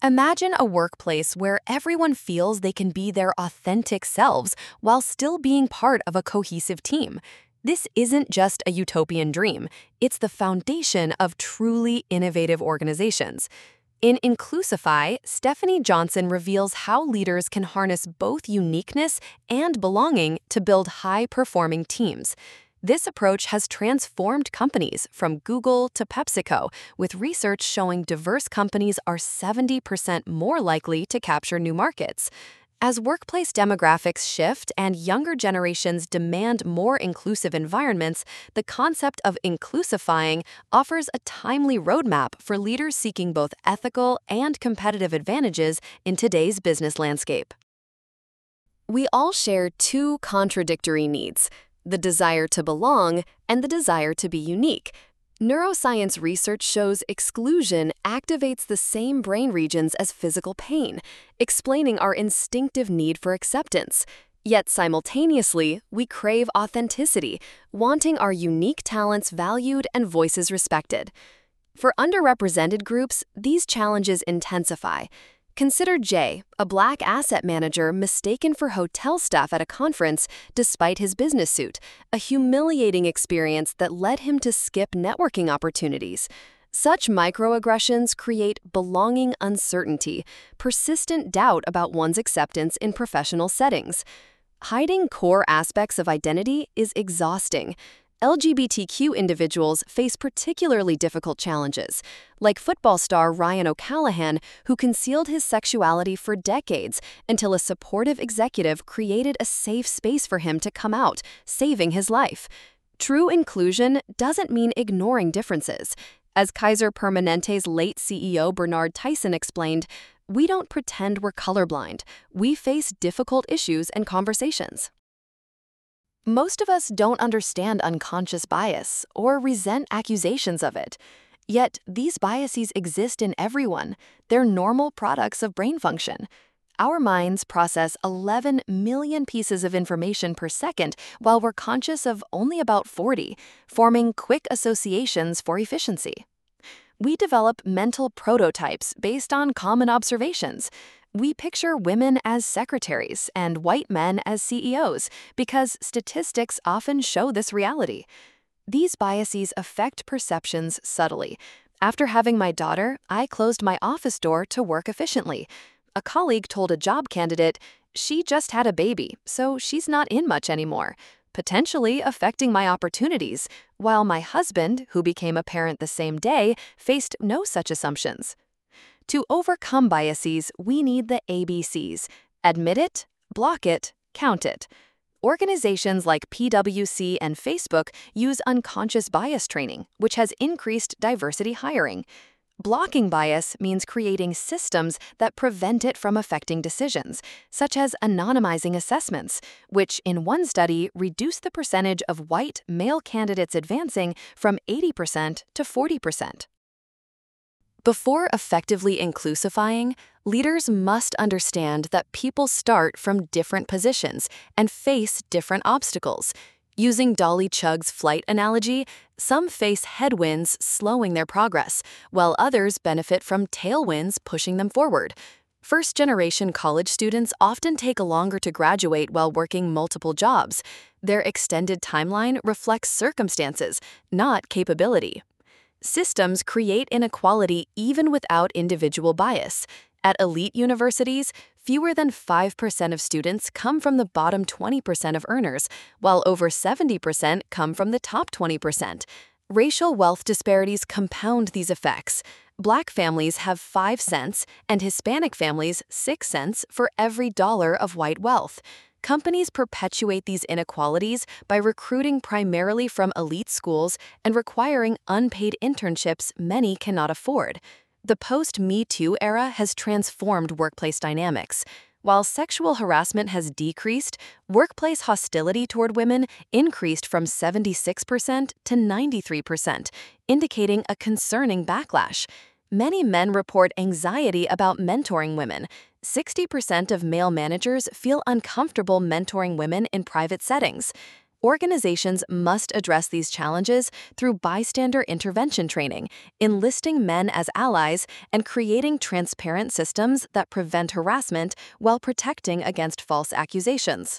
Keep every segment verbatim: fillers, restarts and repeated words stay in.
Imagine a workplace where everyone feels they can be their authentic selves while still being part of a cohesive team. This isn't just a utopian dream, it's the foundation of truly innovative organizations. In Inclusify, Stephanie Johnson reveals how leaders can harness both uniqueness and belonging to build high-performing teams. This approach has transformed companies from Google to PepsiCo, with research showing diverse companies are seventy percent more likely to capture new markets. As workplace demographics shift and younger generations demand more inclusive environments, the concept of inclusifying offers a timely roadmap for leaders seeking both ethical and competitive advantages in today's business landscape. We all share two contradictory needs: the desire to belong and the desire to be unique. Neuroscience research shows exclusion activates the same brain regions as physical pain, explaining our instinctive need for acceptance. Yet simultaneously, we crave authenticity, wanting our unique talents valued and voices respected. For underrepresented groups, these challenges intensify. Consider Jay, a Black asset manager mistaken for hotel staff at a conference despite his business suit, a humiliating experience that led him to skip networking opportunities. Such microaggressions create belonging uncertainty, persistent doubt about one's acceptance in professional settings. Hiding core aspects of identity is exhausting. L G B T Q individuals face particularly difficult challenges, like football star Ryan O'Callahan, who concealed his sexuality for decades until a supportive executive created a safe space for him to come out, saving his life. True inclusion doesn't mean ignoring differences. As Kaiser Permanente's late C E O Bernard Tyson explained, "We don't pretend we're colorblind. We face difficult issues and conversations." Most of us don't understand unconscious bias or resent accusations of it. Yet, these biases exist in everyone. They're normal products of brain function. Our minds process eleven million pieces of information per second while we're conscious of only about forty, forming quick associations for efficiency. We develop mental prototypes based on common observations. We picture women as secretaries and white men as C E Os because statistics often show this reality. These biases affect perceptions subtly. After having my daughter, I closed my office door to work efficiently. A colleague told a job candidate, "She just had a baby, so she's not in much anymore," potentially affecting my opportunities, while my husband, who became a parent the same day, faced no such assumptions. To overcome biases, we need the A B Cs: admit it, block it, count it. Organizations like P W C and Facebook use unconscious bias training, which has increased diversity hiring. Blocking bias means creating systems that prevent it from affecting decisions, such as anonymizing assessments, which in one study reduced the percentage of white male candidates advancing from eighty percent to forty percent. Before effectively inclusifying, leaders must understand that people start from different positions and face different obstacles. Using Dolly Chug's flight analogy, some face headwinds slowing their progress, while others benefit from tailwinds pushing them forward. First-generation college students often take longer to graduate while working multiple jobs. Their extended timeline reflects circumstances, not capability. Systems create inequality even without individual bias. At elite universities, fewer than five percent of students come from the bottom twenty percent of earners, while over seventy percent come from the top twenty percent. Racial wealth disparities compound these effects. Black families have five cents and Hispanic families six cents for every dollar of white wealth. Companies perpetuate these inequalities by recruiting primarily from elite schools and requiring unpaid internships many cannot afford. The post-Me Too era has transformed workplace dynamics. While sexual harassment has decreased, workplace hostility toward women increased from seventy-six percent to ninety-three percent, indicating a concerning backlash. Many men report anxiety about mentoring women. sixty percent of male managers feel uncomfortable mentoring women in private settings. Organizations must address these challenges through bystander intervention training, enlisting men as allies, and creating transparent systems that prevent harassment while protecting against false accusations.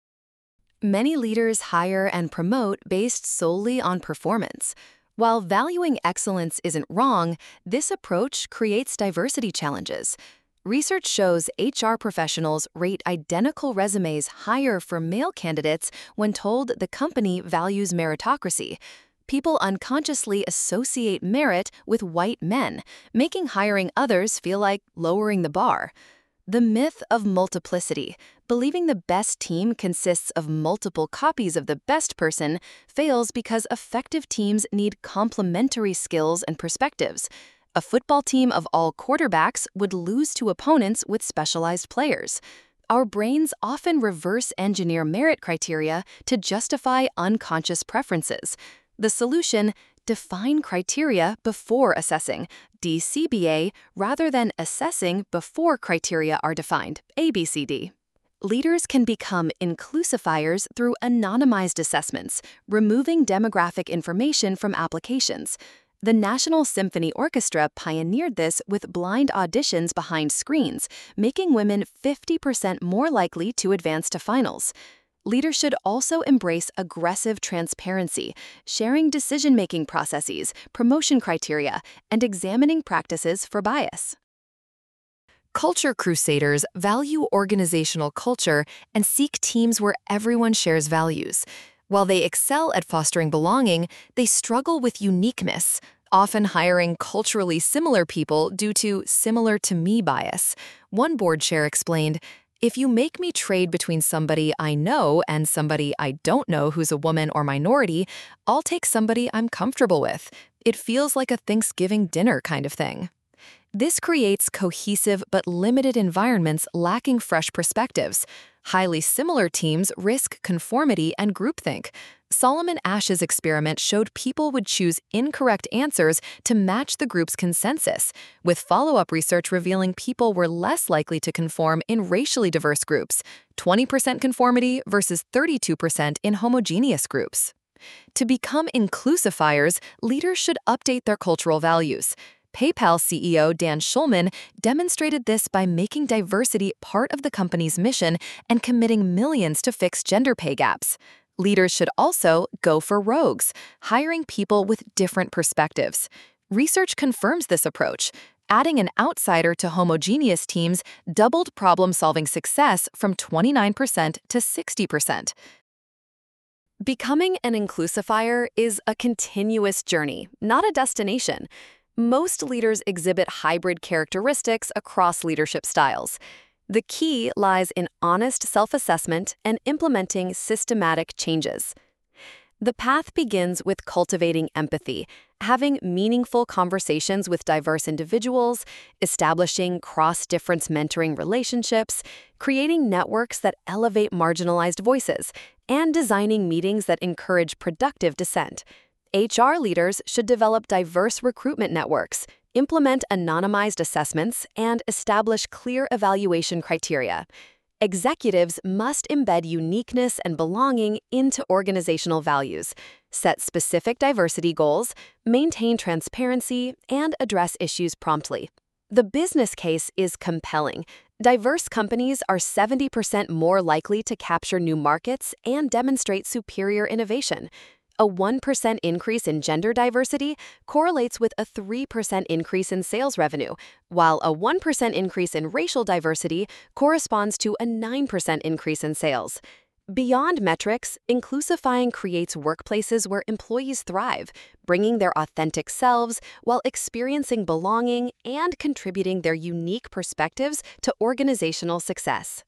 Many leaders hire and promote based solely on performance. While valuing excellence isn't wrong, this approach creates diversity challenges. Research shows H R professionals rate identical resumes higher for male candidates when told the company values meritocracy. People unconsciously associate merit with white men, making hiring others feel like lowering the bar. The myth of multiplicity, believing the best team consists of multiple copies of the best person, fails because effective teams need complementary skills and perspectives. A football team of all quarterbacks would lose to opponents with specialized players. Our brains often reverse engineer merit criteria to justify unconscious preferences. The solution: define criteria before assessing, D C B A, rather than assessing before criteria are defined, A B C D. Leaders can become inclusifiers through anonymized assessments, removing demographic information from applications. The National Symphony Orchestra pioneered this with blind auditions behind screens, making women fifty percent more likely to advance to finals. Leaders should also embrace aggressive transparency, sharing decision-making processes, promotion criteria, and examining practices for bias. Culture crusaders value organizational culture and seek teams where everyone shares values. While they excel at fostering belonging, they struggle with uniqueness, often hiring culturally similar people due to similar-to-me bias. One board chair explained, "If you make me trade between somebody I know and somebody I don't know who's a woman or minority, I'll take somebody I'm comfortable with. It feels like a Thanksgiving dinner kind of thing." This creates cohesive but limited environments lacking fresh perspectives. Highly similar teams risk conformity and groupthink. Solomon Ash's experiment showed people would choose incorrect answers to match the group's consensus, with follow-up research revealing people were less likely to conform in racially diverse groups, twenty percent conformity versus thirty-two percent in homogeneous groups. To become inclusifiers, leaders should update their cultural values. PayPal C E O Dan Schulman demonstrated this by making diversity part of the company's mission and committing millions to fix gender pay gaps. Leaders should also go for rogues, hiring people with different perspectives. Research confirms this approach. Adding an outsider to homogeneous teams doubled problem-solving success from twenty-nine percent to sixty percent. Becoming an inclusifier is a continuous journey, not a destination. Most leaders exhibit hybrid characteristics across leadership styles. The key lies in honest self-assessment and implementing systematic changes. The path begins with cultivating empathy, having meaningful conversations with diverse individuals, establishing cross-difference mentoring relationships, creating networks that elevate marginalized voices, and designing meetings that encourage productive dissent. H R leaders should develop diverse recruitment networks, implement anonymized assessments, and establish clear evaluation criteria. Executives must embed uniqueness and belonging into organizational values, set specific diversity goals, maintain transparency, and address issues promptly. The business case is compelling. Diverse companies are seventy percent more likely to capture new markets and demonstrate superior innovation. A one percent increase in gender diversity correlates with a three percent increase in sales revenue, while a one percent increase in racial diversity corresponds to a nine percent increase in sales. Beyond metrics, inclusifying creates workplaces where employees thrive, bringing their authentic selves while experiencing belonging and contributing their unique perspectives to organizational success.